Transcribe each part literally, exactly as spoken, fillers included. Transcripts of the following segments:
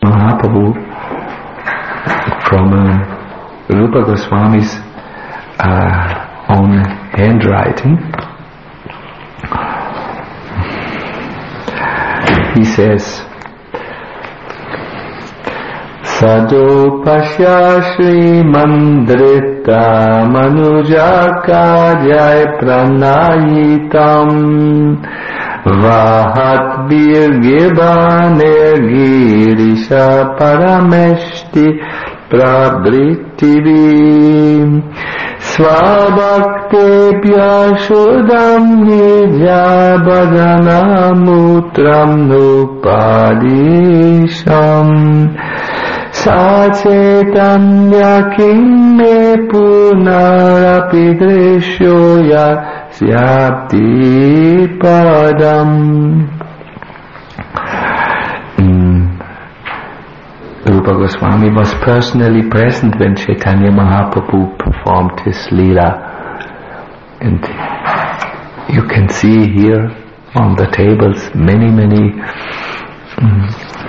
Mahaprabhu from uh, Rupa Goswami's uh, own handwriting. He says, Sadopashya Shrimandrita Manujaka Jai Pranayitam Vahat Virgibane Girisha Parameshti Prabrittivim Svabhaktebhya Shodam Nijabhadana Mutram Nupadisham Sacetanya Kimme Punarapi Drishyoya Syapti Padam. Rupa Goswami was personally present when Chaitanya Mahaprabhu performed his Leela, and you can see here on the tables many many um,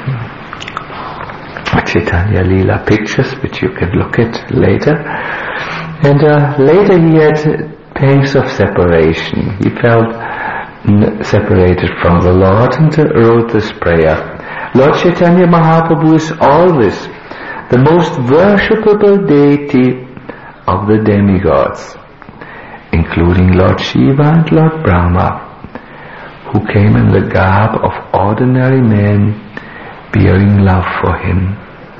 Chaitanya Leela pictures which you can look at later. And uh, later he had pangs of separation. He felt n- separated from the Lord and uh, wrote this prayer. Lord Chaitanya Mahaprabhu is always the most worshipable deity of the demigods, including Lord Shiva and Lord Brahma, who came in the garb of ordinary men bearing love for him.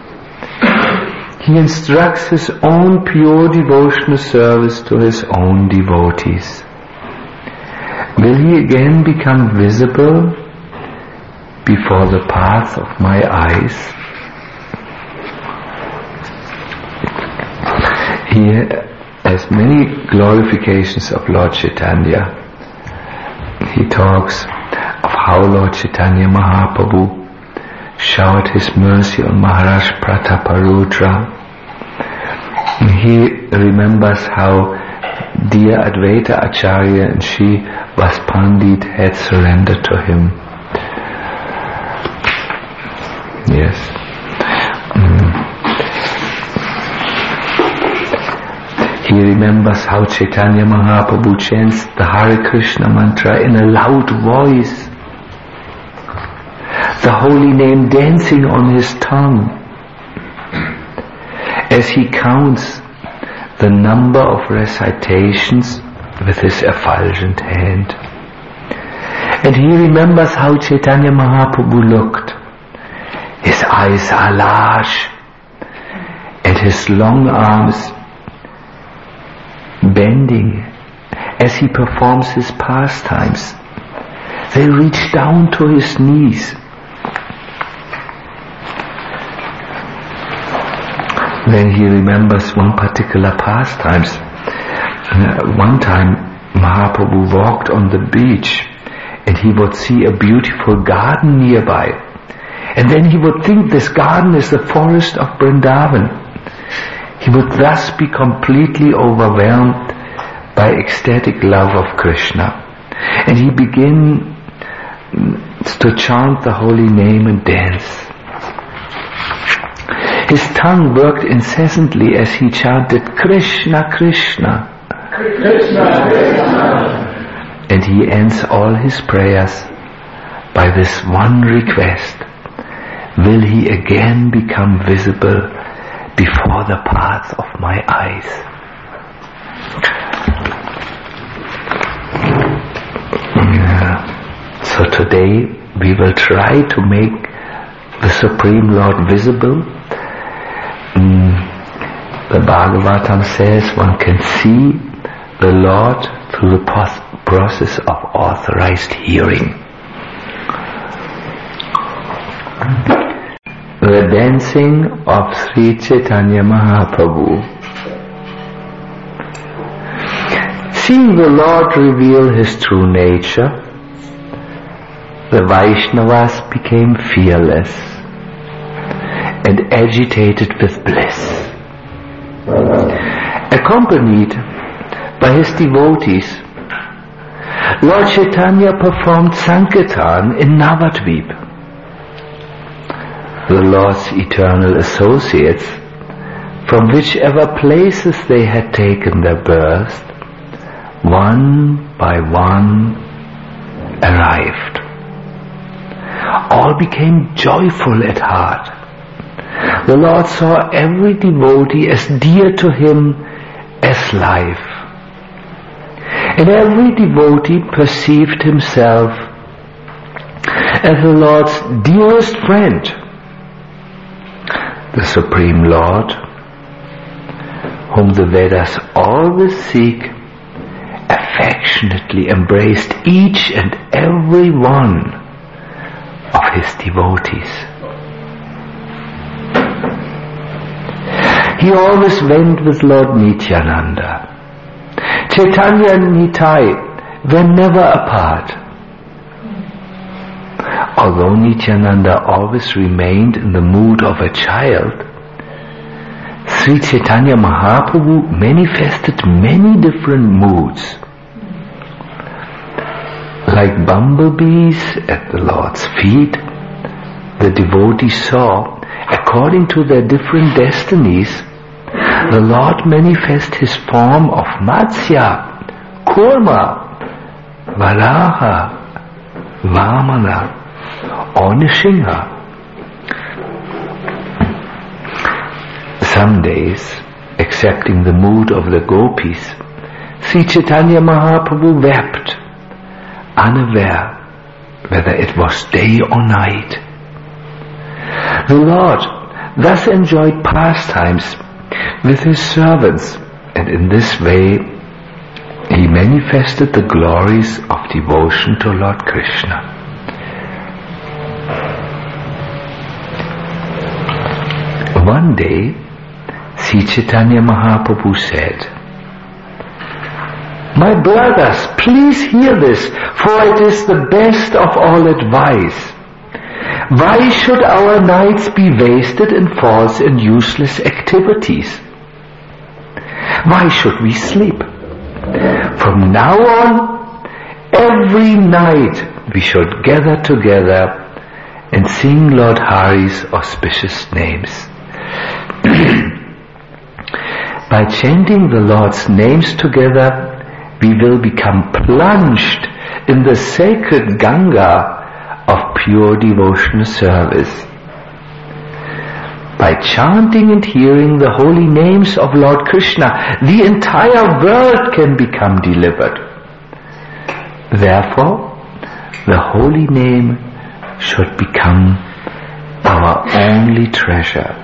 He instructs his own pure devotional service to his own devotees. Will he again become visible before the path of my eyes? He has many glorifications of Lord Chaitanya. He talks of how Lord Chaitanya Mahaprabhu showered his mercy on Maharaj Prataparudra. He remembers how dear Advaita Acharya and Shri Vaspandit had surrendered to him. Yes. Mm. He remembers how Chaitanya Mahaprabhu chants the Hare Krishna mantra in a loud voice, the holy name dancing on his tongue, as he counts the number of recitations with his effulgent hand. And he remembers how Chaitanya Mahaprabhu looked. His eyes are large, and his long arms bending as he performs his pastimes. They reach down to his knees. Then he remembers one particular pastimes. Uh, one time Mahaprabhu walked on the beach and he would see a beautiful garden nearby. And then he would think this garden is the forest of Vrindavan. He would thus be completely overwhelmed by ecstatic love of Krishna. And he begins to chant the holy name and dance. His tongue worked incessantly as he chanted Krishna, Krishna. Krishna, Krishna. And he ends all his prayers by this one request: will he again become visible before the path of my eyes? Yeah. So today we will try to make the Supreme Lord visible. Mm. The Bhagavatam says one can see the Lord through the process of authorized hearing. The dancing of Sri Chaitanya Mahaprabhu. Seeing the Lord reveal his true nature, the Vaishnavas became fearless and agitated with bliss. Accompanied by his devotees, Lord Chaitanya performed Sankirtan in Navadvip. the Lord's eternal associates, from whichever places they had taken their birth, one by one arrived. All became joyful at heart. The Lord saw every devotee as dear to him as life. And every devotee perceived himself as the Lord's dearest friend. The Supreme Lord, whom the Vedas always seek, affectionately embraced each and every one of his devotees. He always went with Lord Nityananda. Chaitanya and Nitai were never apart. Although Nityananda always remained in the mood of a child, Sri Chaitanya Mahaprabhu manifested many different moods. Like bumblebees at the Lord's feet, the devotees saw, according to their different destinies, the Lord manifest his form of Matsya, Kurma, Varaha, Vamana, or Nrsimha. Some days, accepting the mood of the gopis, Sri Chaitanya Mahaprabhu wept, unaware whether it was day or night. The Lord thus enjoyed pastimes with his servants, and in this way he manifested the glories of devotion to Lord Krishna. One day, Sri Chaitanya Mahaprabhu said, "My brothers, please hear this, for it is the best of all advice. Why should our nights be wasted in false and useless activities? Why should we sleep? From now on, every night we should gather together and sing Lord Hari's auspicious names." By chanting the Lord's names together, we will become plunged in the sacred Ganga of pure devotional service. By chanting and hearing the holy names of Lord Krishna, the entire world can become delivered. Therefore, the holy name should become our only treasure.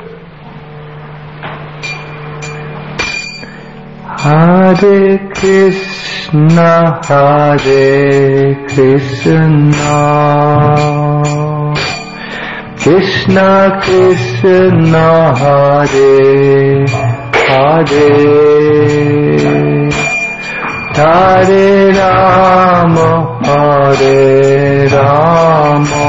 Hare Krishna, Hare Krishna, Krishna Krishna, Hare Hare, Hare Rama, Hare Rama,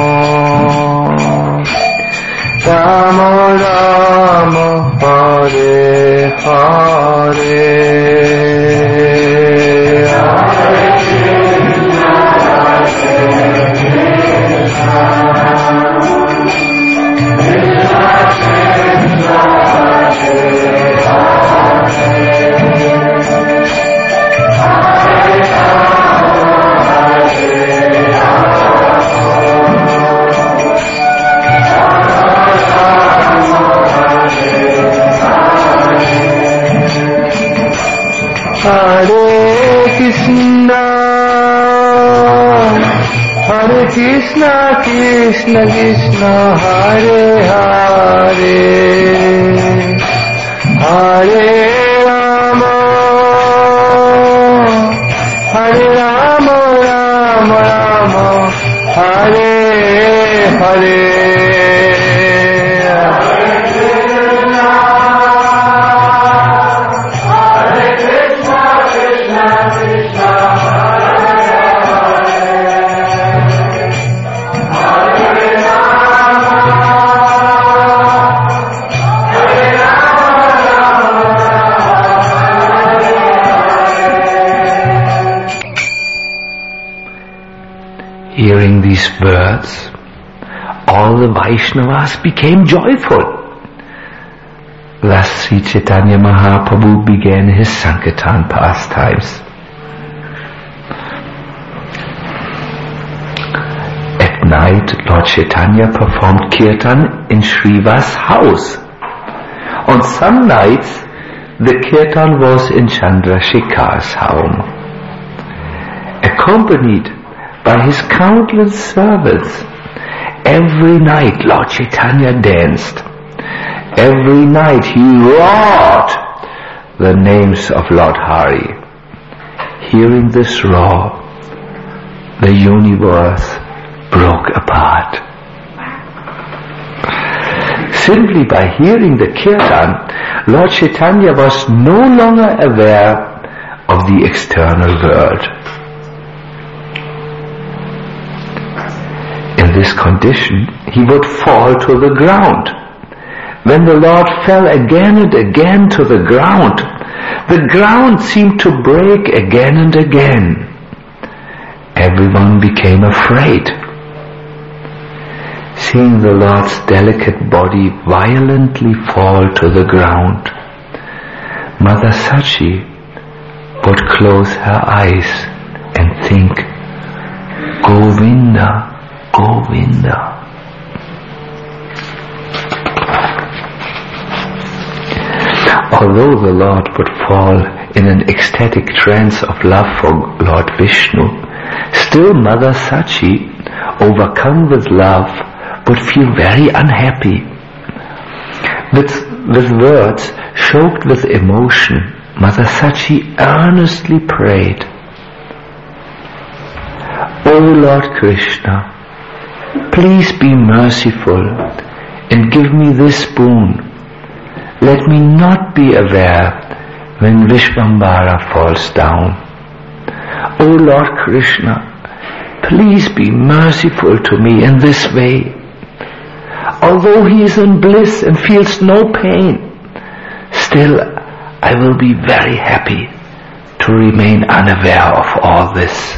Rama Rama, Hare Hare. Hare Krishna, Hare Krishna, Krishna Krishna, Hare Hare, Hare Rama, Hare Rama, Rama Rama, Hare Hare. Hearing these words, all the Vaishnavas became joyful. Thus Sri Chaitanya Mahaprabhu began his Sankirtan pastimes. At night, Lord Chaitanya performed Kirtan in Srivas' house. On some nights, the Kirtan was in Chandrasekhar's home. Accompanied by his countless servants, every night Lord Chaitanya danced. Every night he roared the names of Lord Hari. Hearing this roar, the universe broke apart. Simply by hearing the Kirtan, Lord Chaitanya was no longer aware of the external world. In this condition, he would fall to the ground. When the Lord fell again and again to the ground, the ground seemed to break again and again. Everyone became afraid. Seeing the Lord's delicate body violently fall to the ground, Mother Sachi would close her eyes and think, Govinda, Govinda. Although the Lord would fall in an ecstatic trance of love for Lord Vishnu, still Mother Sachi, overcome with love, would feel very unhappy. With, with words choked with emotion, Mother Sachi earnestly prayed, O Lord Krishna, please be merciful and give me this boon. Let me not be aware when Vishvambara falls down. O Lord Krishna, please be merciful to me in this way. Although he is in bliss and feels no pain, still I will be very happy to remain unaware of all this.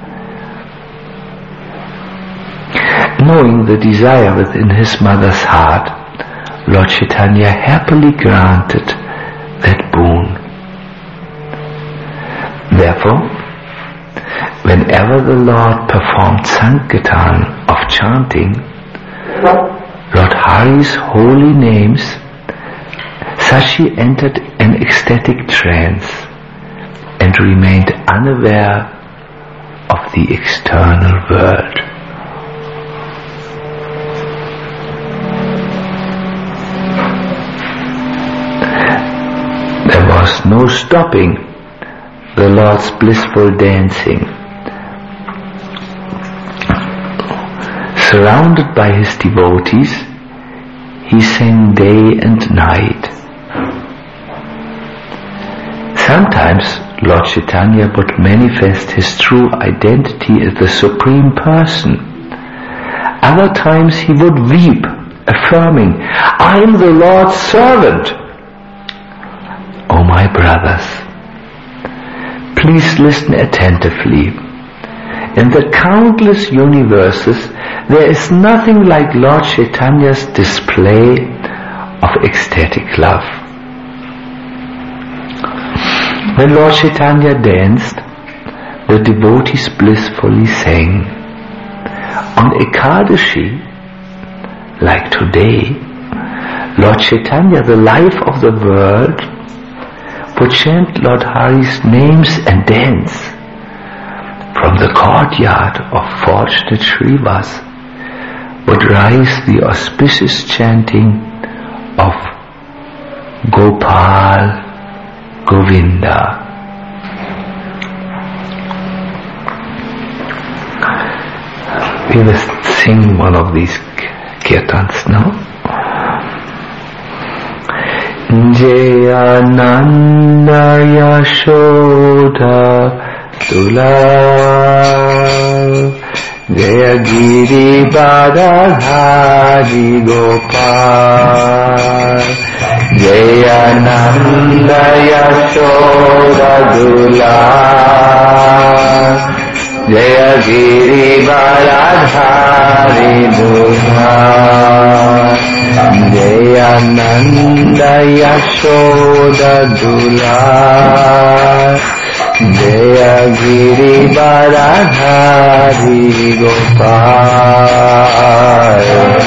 Knowing the desire within his mother's heart, Lord Chaitanya happily granted that boon. Therefore, whenever the Lord performed Sankirtan of chanting Lord Hari's holy names, Sachi entered an ecstatic trance and remained unaware of the external world. There was no stopping the Lord's blissful dancing. Surrounded by his devotees, he sang day and night. Sometimes Lord Chaitanya would manifest his true identity as the Supreme Person. Other times he would weep, affirming, I am the Lord's servant. O my brothers, please listen attentively. In the countless universes, there is nothing like Lord Chaitanya's display of ecstatic love. When Lord Chaitanya danced, the devotees blissfully sang. On Ekadashi, like today, Lord Chaitanya, the life of the world, would chant Lord Hari's names and dance. From the courtyard of fortunate Srivas would rise the auspicious chanting of Gopal Govinda. We will sing one of these kirtans now. Jaya Nanda Yashoda Tula Jaya Giri Badadhari Gopal Jaya Nanda Yashoda Tula Jaya Girivaradhari Dula, Jaya Nanda Yashoda Dula, Jaya Girivaradhari Gopal.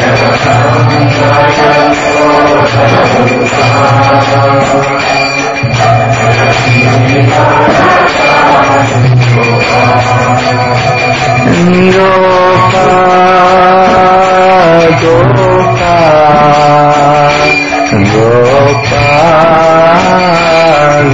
Gopal, Gopal, Gopal,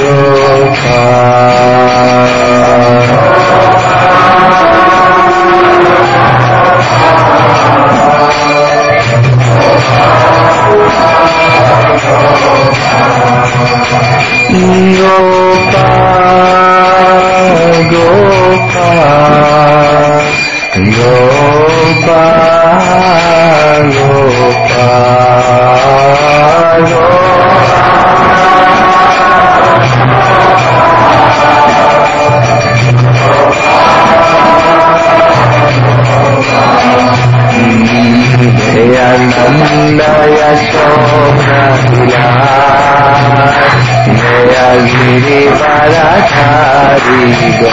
Nanda Yashoda Dula, Jaya Girivaradhari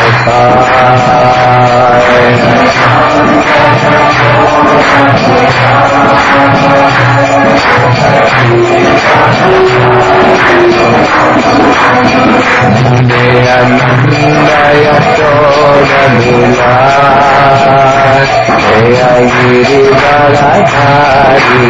Gopal. Jaya Nanda Yashoda Dula, Jaya Girivaradhari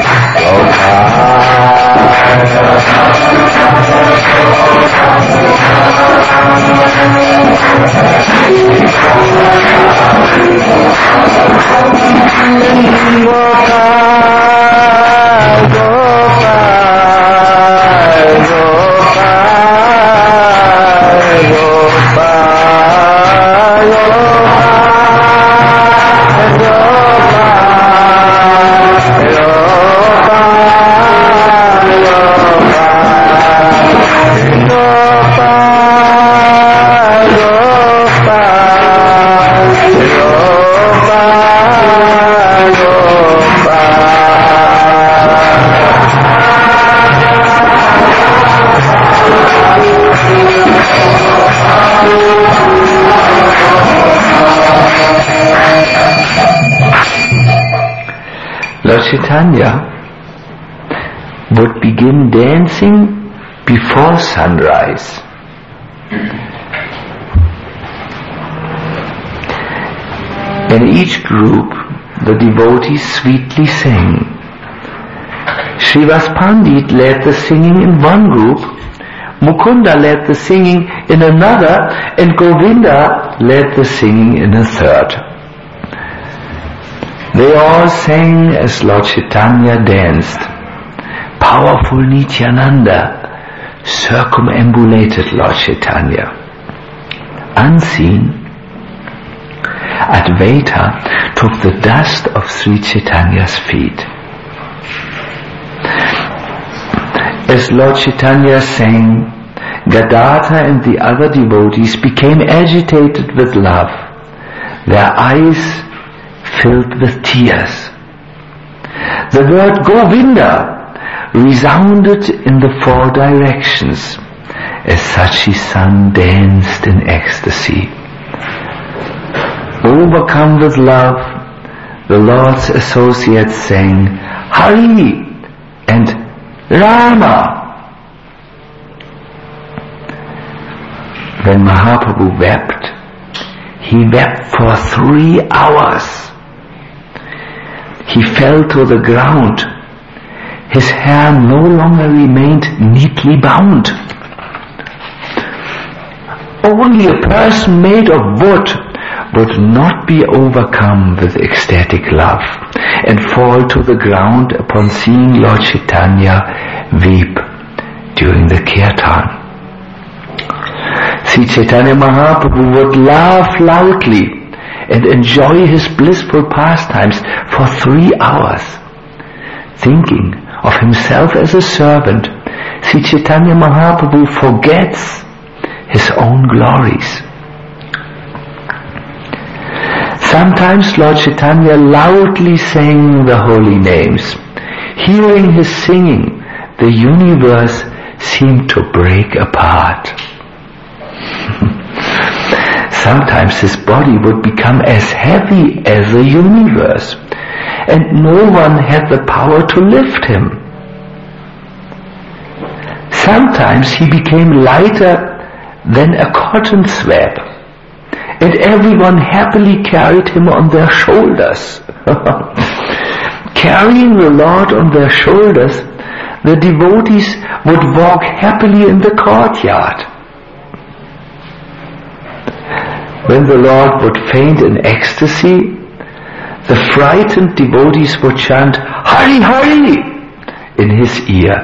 Lord Chaitanya would begin dancing before sunrise. In each group, the devotees sweetly sang. Srivas Pandit led the singing in one group, Mukunda led the singing in another, and Govinda led the singing in a third. They all sang as Lord Chaitanya danced. Powerful Nityananda circumambulated Lord Chaitanya. Unseen, Advaita took the dust of Sri Chaitanya's feet. As Lord Chaitanya sang, Gadadhar and the other devotees became agitated with love. Their eyes filled with tears. The word Govinda resounded in the four directions as Sachi's son danced in ecstasy. Overcome with love, the Lord's associates sang Hari and Rama. When Mahaprabhu wept, he wept for three hours. He fell to the ground. His hair no longer remained neatly bound. Only a person made of wood would not be overcome with ecstatic love and fall to the ground upon seeing Lord Chaitanya weep during the kirtan. Sri Chaitanya Mahaprabhu would laugh loudly and enjoy his blissful pastimes for three hours. Thinking of himself as a servant, Sri Chaitanya Mahaprabhu forgets his own glories. Sometimes Lord Chaitanya loudly sang the holy names. Hearing his singing, the universe seemed to break apart. Sometimes his body would become as heavy as the universe, and no one had the power to lift him. Sometimes he became lighter than a cotton swab, and everyone happily carried him on their shoulders. Carrying the Lord on their shoulders, the devotees would walk happily in the courtyard. When the Lord would faint in ecstasy, the frightened devotees would chant, "Hari, Hari!" in his ear.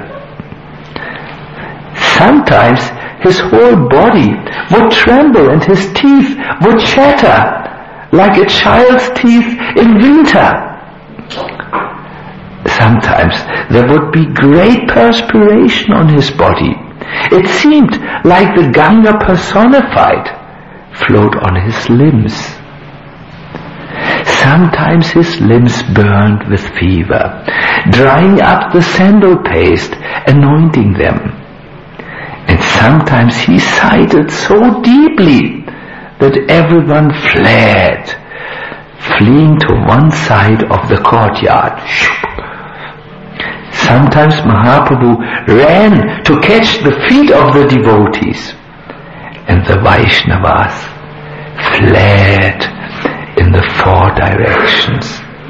Sometimes his whole body would tremble and his teeth would chatter like a child's teeth in winter. Sometimes there would be great perspiration on his body. It seemed like the Ganga personified flowed on his limbs. Sometimes his limbs burned with fever, drying up the sandal paste, anointing them. And sometimes he sighed so deeply that everyone fled, fleeing to one side of the courtyard. Sometimes Mahaprabhu ran to catch the feet of the devotees, and the Vaishnavas fled in the four directions.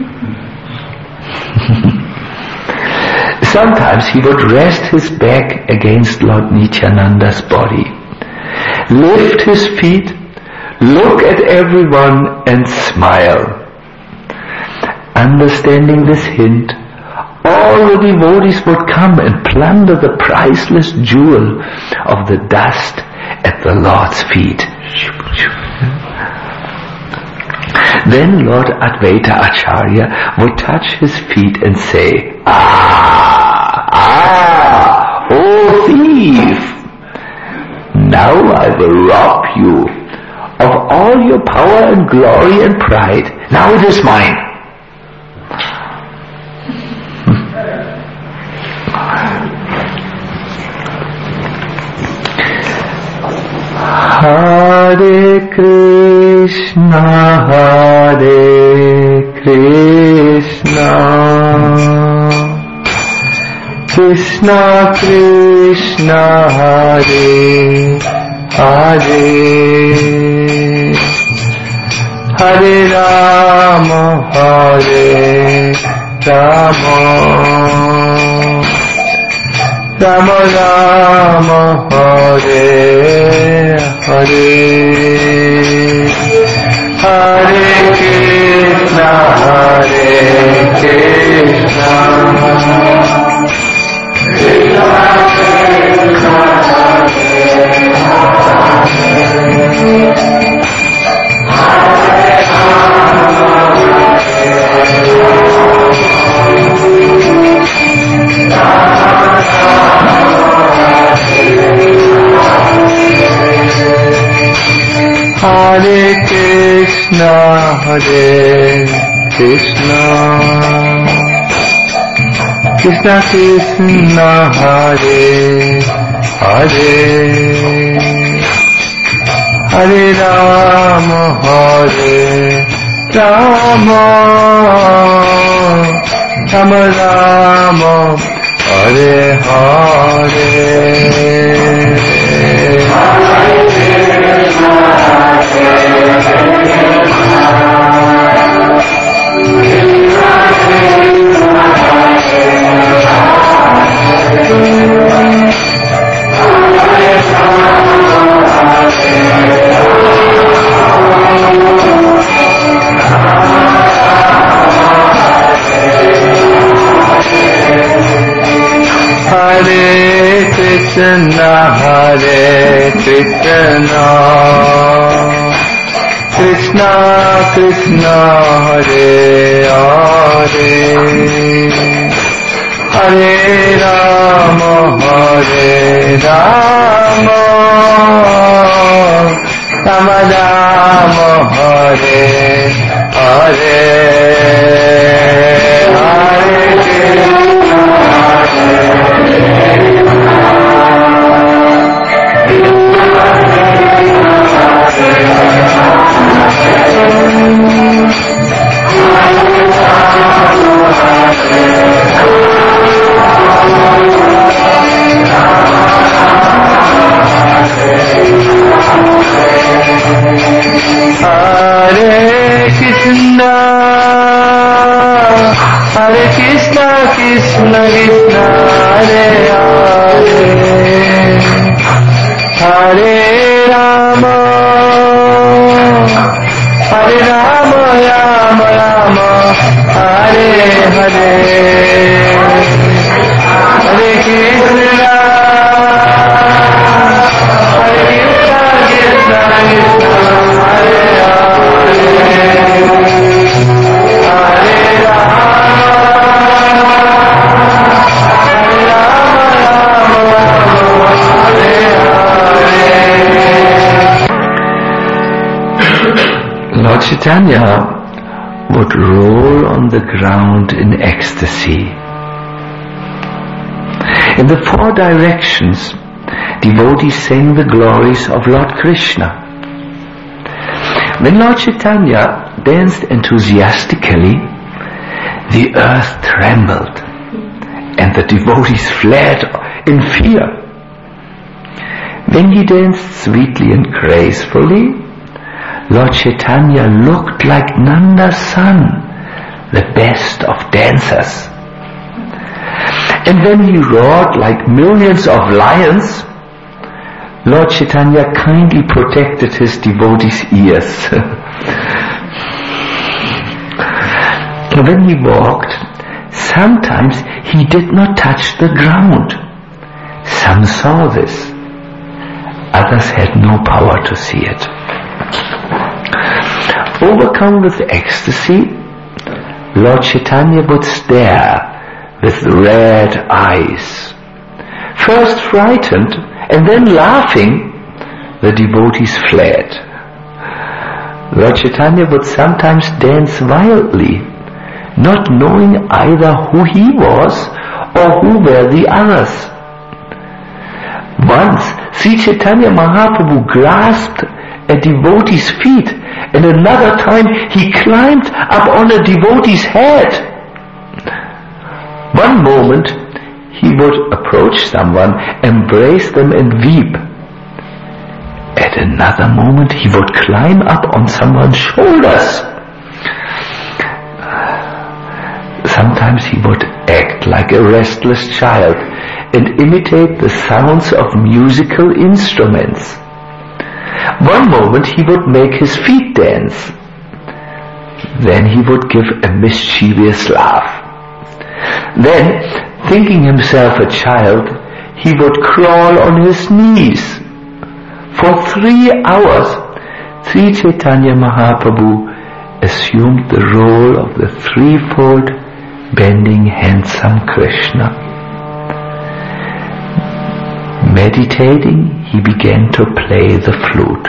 Sometimes he would rest his back against Lord Nityananda's body, lift his feet, look at everyone and smile. Understanding this hint, all the devotees would come and plunder the priceless jewel of the dust at the Lord's feet. Then Lord Advaita Acharya would touch his feet and say, "Ah, ah, oh thief! Now I will rob you of all your power and glory and pride. Now it is mine." Hare Krishna, Hare Krishna, Krishna Krishna, Hare Hare, Hare Rama, Hare Rama, Rama Rama, Hare Hare, Hare Krishna, Hare Krishna, Krishna Krishna, Hare Hare Krishna, Hare Krishna, Krishna Krishna, Hare Hare, Hare Rama, Hare Rama, Rama Rama, Hare Hare. Hare Krishna, Hare Krishna, Krishna Krishna, Hare Hare, Hare Rama, Hare Rama, Rama Rama, Hare Lord Chaitanya would roll on the ground in ecstasy. In the four directions, devotees sang the glories of Lord Krishna. When Lord Chaitanya danced enthusiastically, the earth trembled and the devotees fled in fear. When he danced sweetly and gracefully, Lord Chaitanya looked like Nanda's son, the best of dancers. And when he roared like millions of lions, Lord Chaitanya kindly protected his devotees' ears. When he walked, sometimes he did not touch the ground. Some saw this, others had no power to see it. Overcome with ecstasy, Lord Chaitanya would stare with red eyes. First frightened and then laughing, the devotees fled. Lord Chaitanya would sometimes dance wildly, not knowing either who he was or who were the others. Once, Sri Chaitanya Mahaprabhu grasped a devotee's feet, and another time he climbed up on a devotee's head. One moment he would approach someone, embrace them and weep. At another moment he would climb up on someone's shoulders. Sometimes he would act like a restless child and imitate the sounds of musical instruments. One moment he would make his feet dance. Then he would give a mischievous laugh. Then, thinking himself a child, he would crawl on his knees. For three hours, Sri Chaitanya Mahaprabhu assumed the role of the threefold bending handsome Krishna. Meditating, he began to play the flute.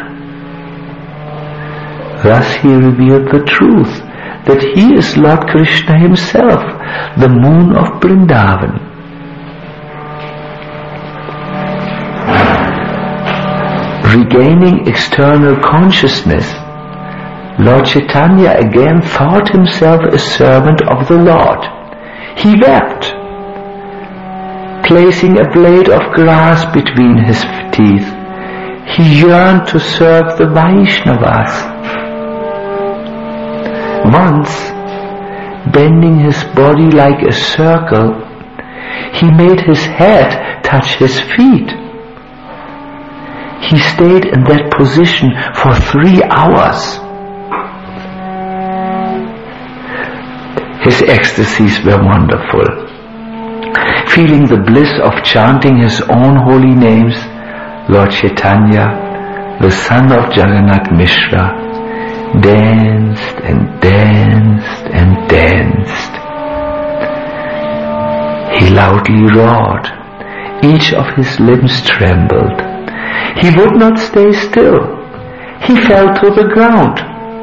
Thus he revealed the truth that he is Lord Krishna himself, the moon of Vrindavan. Regaining external consciousness, Lord Chaitanya again thought himself a servant of the Lord. He wept. Placing a blade of grass between his teeth, he yearned to serve the Vaishnavas. Once, bending his body like a circle, he made his head touch his feet. He stayed in that position for three hours. His ecstasies were wonderful. Feeling the bliss of chanting his own holy names, Lord Chaitanya, the son of Jagannath Mishra, danced and danced and danced. He loudly roared. Each of his limbs trembled. He would not stay still. He fell to the ground.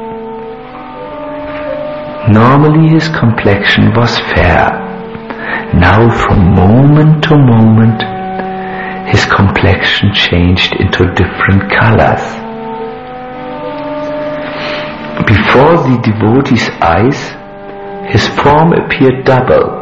Normally his complexion was fair. Now from moment to moment his complexion changed into different colors. Before the devotee's eyes, his form appeared double.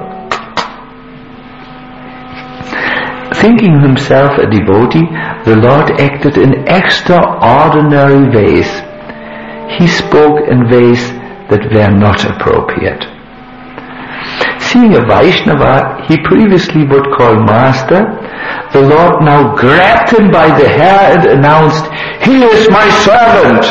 Thinking himself a devotee, the Lord acted in extraordinary ways. He spoke in ways that were not appropriate. Seeing a Vaishnava he previously would call master, the Lord now grabbed him by the hair and announced, "He is my servant."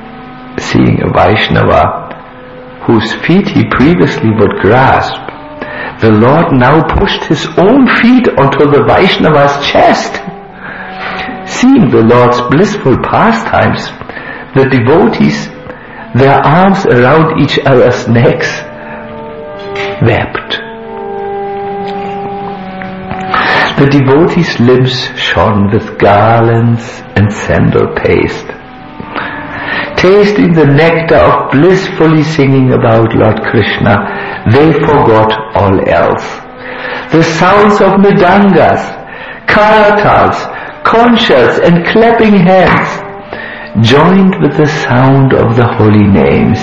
Seeing a Vaishnava whose feet he previously would grasp, The Lord now pushed his own feet onto the Vaishnava's chest. Seeing the Lord's blissful pastimes, the devotees, their arms around each other's necks, wept. The devotees' limbs shone with garlands and sandal paste. Tasting the nectar of blissfully singing about Lord Krishna, they forgot all else. The sounds of mridangas, karatals, conchas and clapping hands joined with the sound of the holy names.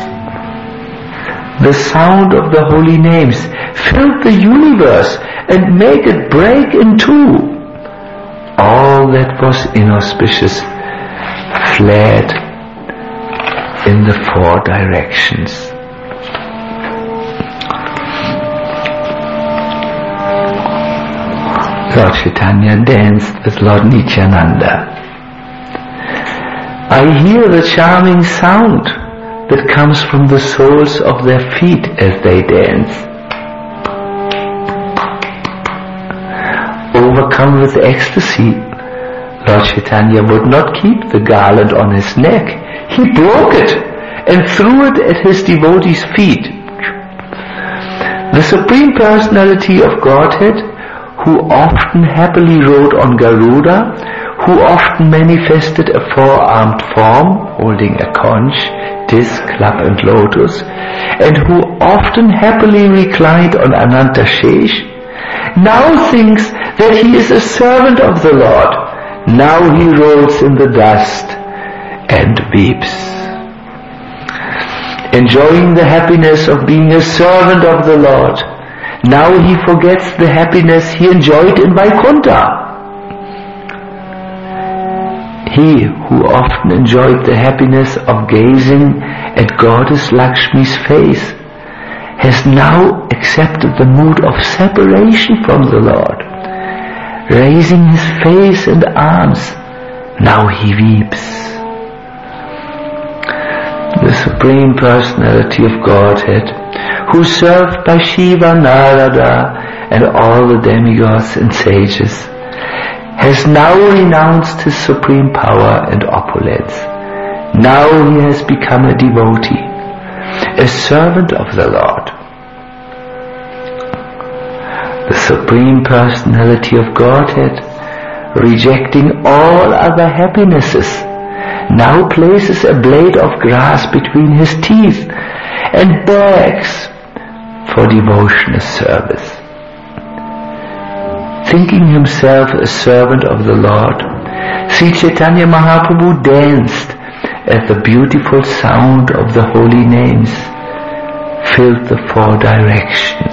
The sound of the holy names filled the universe and made it break in two. All that was inauspicious fled in the four directions. Lord Chaitanya danced with Lord Nityananda. I hear the charming sound that comes from the soles of their feet as they dance. Overcome with ecstasy, Lord Chaitanya would not keep the garland on his neck. He broke it and threw it at his devotees' feet. The Supreme Personality of Godhead, who often happily rode on Garuda, who often manifested a four-armed form, holding a conch, disc, club and lotus, and who often happily reclined on Ananta Shesh, now thinks that he is a servant of the Lord. Now he rolls in the dust and weeps. Enjoying the happiness of being a servant of the Lord, now he forgets the happiness he enjoyed in Vaikuntha. He who often enjoyed the happiness of gazing at Goddess Lakshmi's face has now accepted the mood of separation from the Lord. Raising his face and arms, now he weeps. The Supreme Personality of Godhead, who served by Shiva, Narada and all the demigods and sages, has now renounced his supreme power and opulence. Now he has become a devotee, a servant of the Lord. The Supreme Personality of Godhead, rejecting all other happinesses, now places a blade of grass between his teeth and begs for devotional service. Thinking himself a servant of the Lord, Sri Chaitanya Mahaprabhu danced as the beautiful sound of the holy names filled the four directions.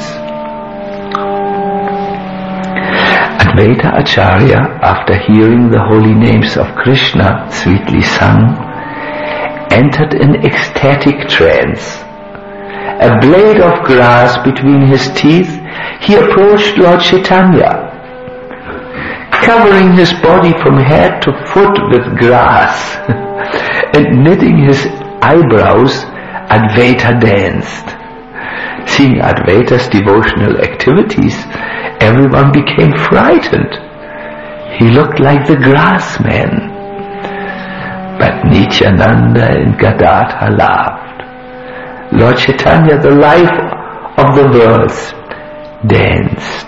Advaita Acharya, after hearing the holy names of Krishna sweetly sung, entered in ecstatic trance. A blade of grass between his teeth, he approached Lord Chaitanya. Covering his body from head to foot with grass and knitting his eyebrows, Advaita danced. Seeing Advaita's devotional activities, everyone became frightened. He looked like the grass man. But Nityananda and Gadadhar laughed. Lord Chaitanya, the life of the worlds, danced.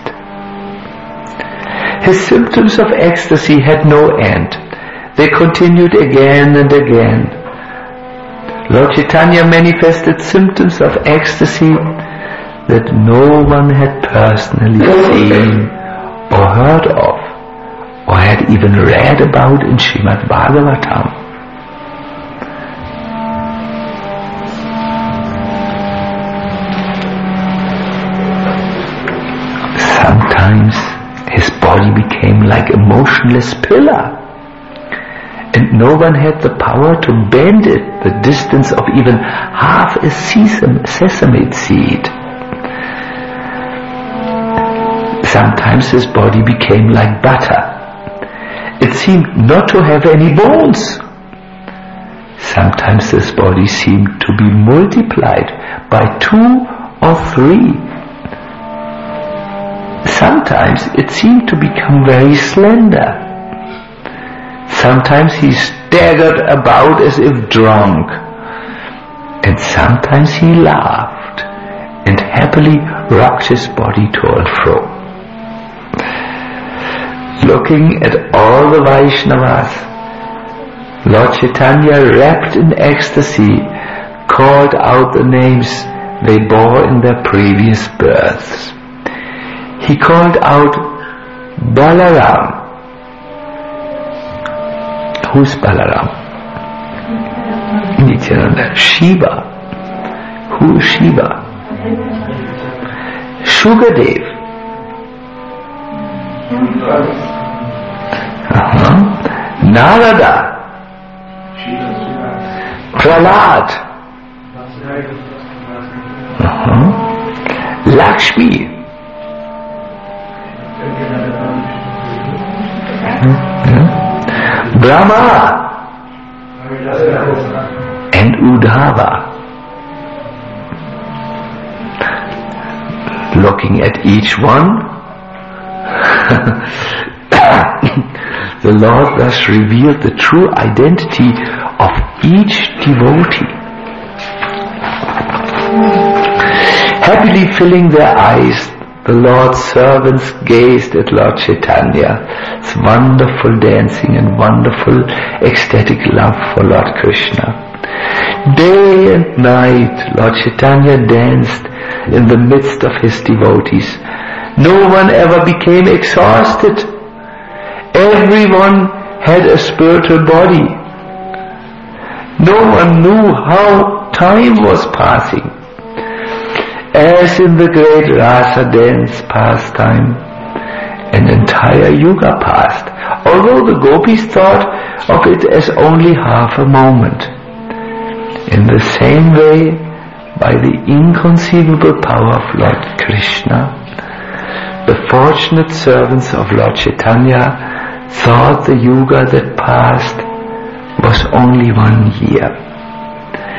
His symptoms of ecstasy had no end. They continued again and again. Lord Chaitanya manifested symptoms of ecstasy that no one had personally seen or heard of or had even read about in Srimad Bhagavatam. Sometimes his body became like a motionless pillar, and no one had the power to bend it the distance of even half a sesame, sesame seed. Sometimes his body became like butter. It seemed not to have any bones. Sometimes his body seemed to be multiplied by two or three. sometimes it seemed to become very slender. Sometimes he staggered about as if drunk, and sometimes he laughed and happily rocked his body to and fro. Looking at all the Vaishnavas, Lord Chaitanya, wrapped in ecstasy, called out the names they bore in their previous births. He called out Balaram. Who's Balaram? Nityananda. Shiva. Who is Shiva? Shukadev. Uh-huh. Narada. Prahlad. Uh-huh. Lakshmi. Uh-huh. Brahma. And Uddhava. Looking at each one, the Lord thus revealed the true identity of each devotee. Happily filling their eyes, the Lord's servants gazed at Lord Chaitanya's wonderful dancing and wonderful ecstatic love for Lord Krishna. Day and night, Lord Chaitanya danced in the midst of his devotees. No one ever became exhausted. Everyone had a spiritual body. No one knew how time was passing. As in the great Rasa dance pastime, an entire yuga passed, although the gopis thought of it as only half a moment. In the same way, by the inconceivable power of Lord Krishna, the fortunate servants of Lord Chaitanya thought the yuga that passed was only one year.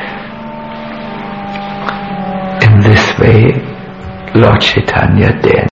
In this way, Lord Chaitanya danced.